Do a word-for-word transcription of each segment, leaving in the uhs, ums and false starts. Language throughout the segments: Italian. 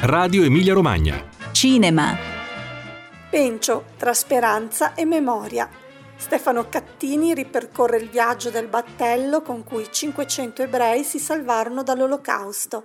Radio Emilia Romagna. Cinema. Pencio, tra speranza e memoria. Stefano Cattini ripercorre il viaggio del battello con cui cinquecento ebrei si salvarono dall'Olocausto.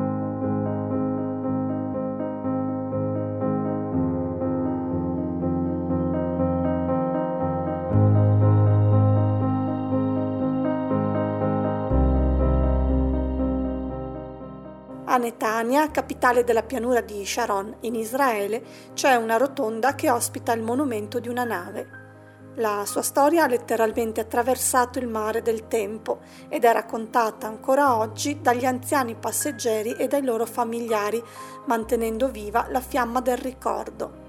A Netanya, capitale della pianura di Sharon in Israele, c'è una rotonda che ospita il monumento di una nave. La sua storia ha letteralmente attraversato il mare del tempo ed è raccontata ancora oggi dagli anziani passeggeri e dai loro familiari, mantenendo viva la fiamma del ricordo.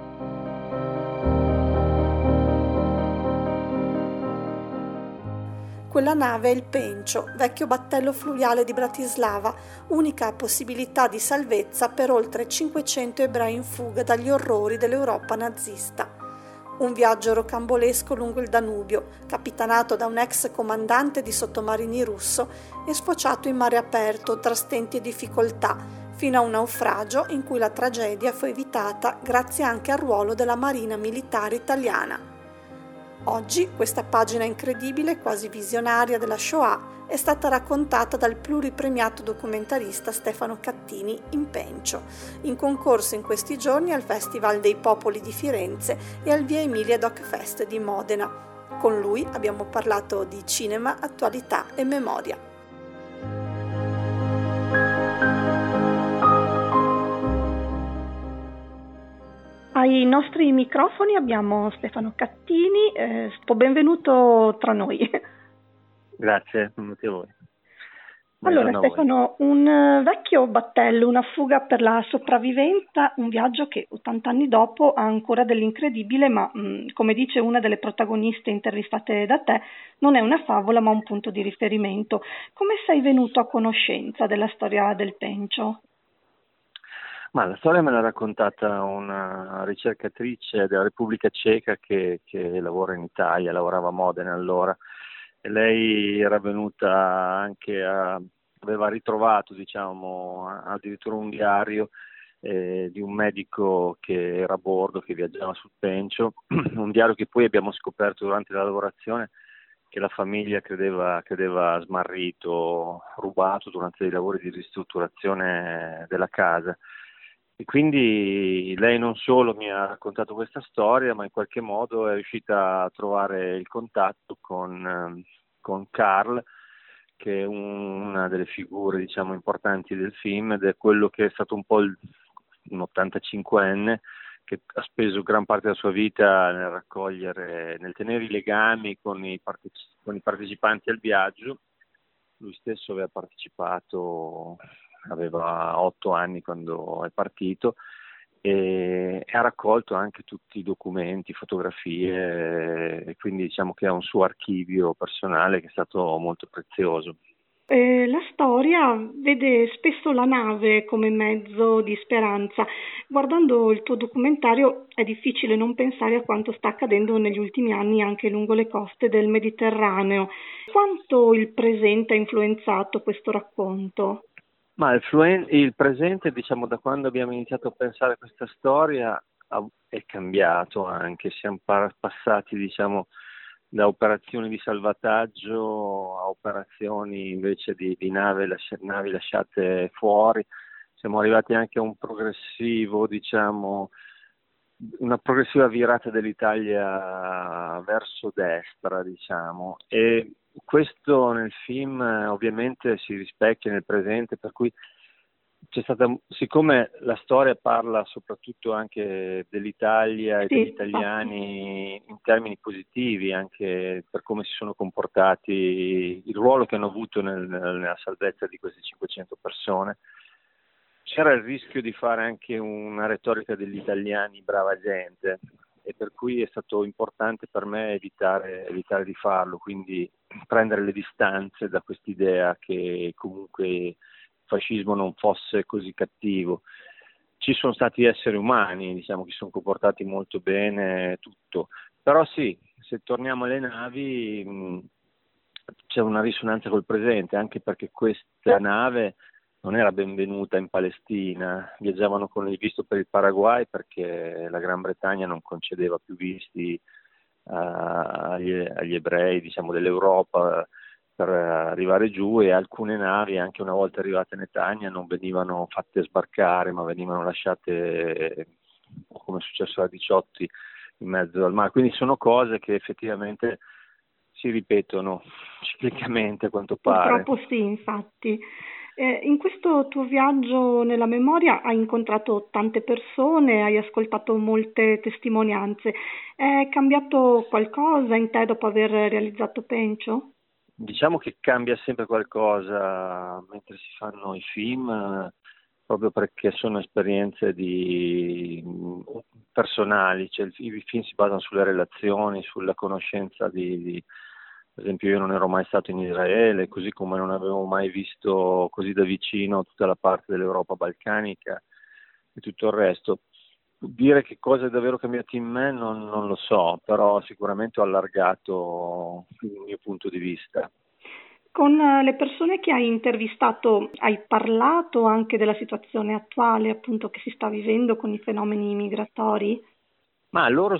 Quella nave è il Pencio, vecchio battello fluviale di Bratislava, unica possibilità di salvezza per oltre cinquecento ebrei in fuga dagli orrori dell'Europa nazista. Un viaggio rocambolesco lungo il Danubio, capitanato da un ex comandante di sottomarini russo e sfociato in mare aperto tra stenti e difficoltà, fino a un naufragio in cui la tragedia fu evitata grazie anche al ruolo della Marina Militare Italiana. Oggi questa pagina incredibile, quasi visionaria della Shoah, è stata raccontata dal pluripremiato documentarista Stefano Cattini in Pencio, in concorso in questi giorni al Festival dei Popoli di Firenze e al Via Emilia Doc Fest di Modena. Con lui abbiamo parlato di cinema, attualità e memoria. Ai nostri microfoni abbiamo Stefano Cattini, eh, benvenuto tra noi. Grazie, benvenuti a voi. Allora Stefano, un vecchio battello, una fuga per la sopravvivenza, un viaggio che ottanta anni dopo ha ancora dell'incredibile, ma mh, come dice una delle protagoniste intervistate da te, non è una favola ma un punto di riferimento. Come sei venuto a conoscenza della storia del Pencio? Ma la storia me l'ha raccontata una ricercatrice della Repubblica Ceca che, che lavora in Italia, lavorava a Modena allora, e lei era venuta anche a, aveva ritrovato, diciamo, addirittura un diario eh, di un medico che era a bordo, che viaggiava sul Pencio, un diario che poi abbiamo scoperto durante la lavorazione che la famiglia credeva, credeva smarrito, rubato durante i lavori di ristrutturazione della casa. E quindi lei non solo mi ha raccontato questa storia, ma in qualche modo è riuscita a trovare il contatto con, con Carl, che è una delle figure, diciamo, importanti del film, ed è quello che è stato un po' il, un ottantacinquenne che ha speso gran parte della sua vita nel raccogliere, nel tenere i legami con i, parteci- con i partecipanti al viaggio. Lui stesso aveva partecipato, aveva otto anni quando è partito, e, e ha raccolto anche tutti i documenti, fotografie, e quindi diciamo che ha un suo archivio personale che è stato molto prezioso. Eh, la storia vede spesso la nave come mezzo di speranza. Guardando il tuo documentario è difficile non pensare a quanto sta accadendo negli ultimi anni anche lungo le coste del Mediterraneo. Quanto il presente ha influenzato questo racconto? Ma il, fluen- il presente, diciamo, da quando abbiamo iniziato a pensare a questa storia ha- è cambiato anche. Siamo par- passati, diciamo, da operazioni di salvataggio a operazioni invece di, di nave lasci- navi lasciate fuori. Siamo arrivati anche a un progressivo, diciamo, una progressiva virata dell'Italia verso destra, diciamo, e questo nel film eh, ovviamente si rispecchia nel presente, per cui c'è stata, siccome la storia parla soprattutto anche dell'Italia e Sì, degli italiani in termini positivi, anche per come si sono comportati, il ruolo che hanno avuto nel, nella salvezza di queste cinquecento persone, c'era il rischio di fare anche una retorica degli italiani brava gente, e per cui è stato importante per me evitare, evitare di farlo, quindi prendere le distanze da quest'idea che comunque il fascismo non fosse così cattivo. Ci sono stati esseri umani, diciamo, che si sono comportati molto bene, tutto, però sì, se torniamo alle navi mh, c'è una risonanza col presente, anche perché questa nave non era benvenuta in Palestina. Viaggiavano con il visto per il Paraguay perché la Gran Bretagna non concedeva più visti uh, agli, agli ebrei, diciamo, dell'Europa per arrivare giù, e alcune navi, anche una volta arrivate a Netanya, non venivano fatte sbarcare, ma venivano lasciate, come è successo a Diciotti, in mezzo al mare. Quindi sono cose che effettivamente si ripetono ciclicamente, a quanto pare. Purtroppo sì, infatti. Eh, in questo tuo viaggio nella memoria hai incontrato tante persone, hai ascoltato molte testimonianze. È cambiato qualcosa in te dopo aver realizzato Pencio? Diciamo che cambia sempre qualcosa mentre si fanno i film, proprio perché sono esperienze di, personali, cioè i film si basano sulle relazioni, sulla conoscenza di, di, per esempio io non ero mai stato in Israele, così come non avevo mai visto così da vicino tutta la parte dell'Europa balcanica e tutto il resto. Dire che cosa è davvero cambiato in me non, non lo so, però sicuramente ho allargato il mio punto di vista. Con le persone che hai intervistato hai parlato anche della situazione attuale, appunto, che si sta vivendo con i fenomeni migratori? Ma loro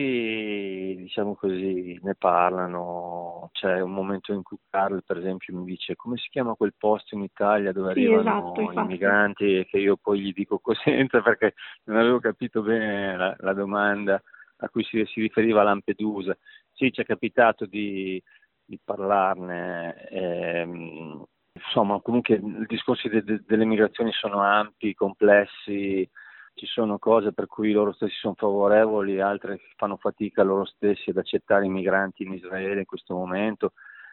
stessi, diciamo così, ne parlano. C'è un momento in cui Carl, per esempio, mi dice: come si chiama quel posto in Italia dove Sì, esatto, arrivano i infatti. migranti? E che io poi gli dico Cosenza perché non avevo capito bene la, la domanda a cui si, si riferiva a Lampedusa. Sì, ci è capitato di, di parlarne. Ehm, insomma, comunque i discorsi de, de, delle migrazioni sono ampi, complessi. Ci sono cose per cui loro stessi sono favorevoli, altre che fanno fatica loro stessi ad accettare i migranti in Israele in questo momento.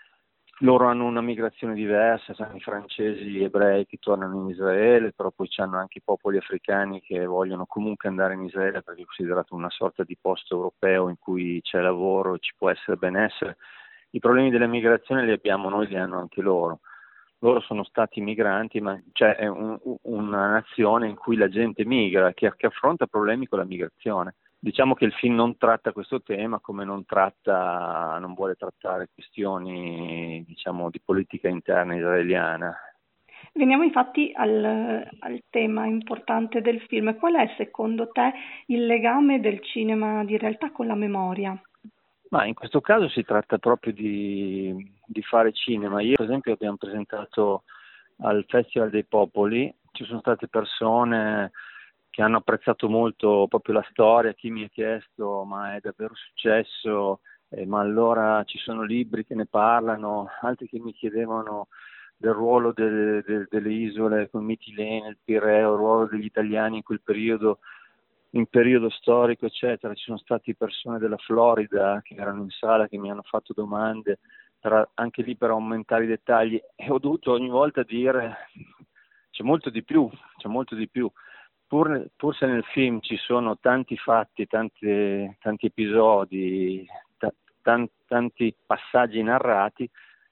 Loro hanno una migrazione diversa, sono i francesi, gli ebrei che tornano in Israele, però poi c'hanno anche i popoli africani che vogliono comunque andare in Israele perché è considerato una sorta di posto europeo in cui c'è lavoro, ci può essere benessere. I problemi della migrazione li abbiamo noi, li hanno anche loro. Loro sono stati migranti, ma c'è un, una nazione in cui la gente migra, che, che affronta problemi con la migrazione. Diciamo che il film non tratta questo tema, come non tratta, non vuole trattare questioni, diciamo, di politica interna israeliana. Veniamo infatti al, al tema importante del film. Qual è secondo te il legame del cinema di realtà con la memoria? Ma in questo caso si tratta proprio di, di fare cinema. Io per esempio abbiamo presentato al Festival dei Popoli, ci sono state persone che hanno apprezzato molto proprio la storia, chi mi ha chiesto ma è davvero successo, eh, ma allora ci sono libri che ne parlano, altri che mi chiedevano del ruolo delle, delle, delle isole con Mitilene, il Pireo, il ruolo degli italiani in quel periodo, in periodo storico, eccetera. Ci sono stati persone della Florida che erano in sala, che mi hanno fatto domande, per, anche lì per aumentare i dettagli, e ho dovuto ogni volta dire c'è molto di più, c'è molto di più. Pur, pur se nel film ci sono tanti fatti, tanti, tanti episodi, t- t- tanti passaggi narrati,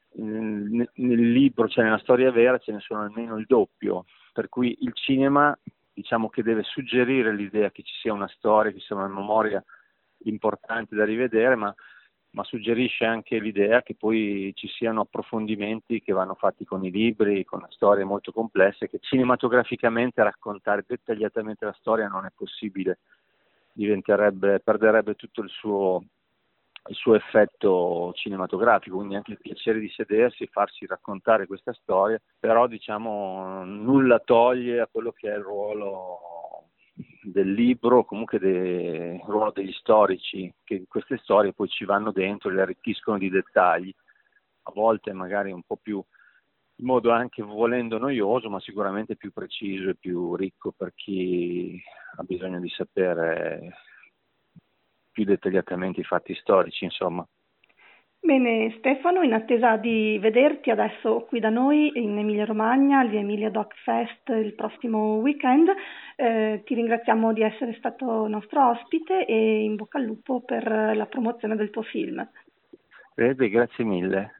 nel, nel libro, cioè nella storia vera, ce ne sono almeno il doppio, per cui il cinema, diciamo che deve suggerire l'idea che ci sia una storia, che sia una memoria importante da rivedere, ma, ma suggerisce anche l'idea che poi ci siano approfondimenti che vanno fatti con i libri, con storie molto complesse, che cinematograficamente raccontare dettagliatamente la storia non è possibile, diventerebbe, perderebbe tutto il suo, il suo effetto cinematografico, quindi anche il piacere di sedersi e farsi raccontare questa storia, però diciamo nulla toglie a quello che è il ruolo del libro, comunque del ruolo degli storici, che queste storie poi ci vanno dentro e le arricchiscono di dettagli, a volte magari un po' più in modo anche volendo noioso, ma sicuramente più preciso e più ricco per chi ha bisogno di sapere più dettagliatamente i fatti storici, insomma. Bene Stefano, in attesa di vederti adesso qui da noi in Emilia Romagna, al Via Emilia Doc Fest il prossimo weekend, eh, ti ringraziamo di essere stato nostro ospite e in bocca al lupo per la promozione del tuo film. Beh, grazie mille.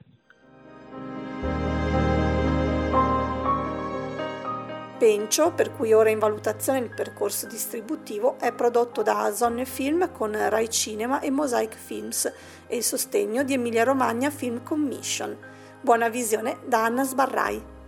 Pencio, per cui ora è in valutazione il percorso distributivo, è prodotto da Zonne Film con Rai Cinema e Mosaic Films e il sostegno di Emilia Romagna Film Commission. Buona visione da Anna Sbarrai.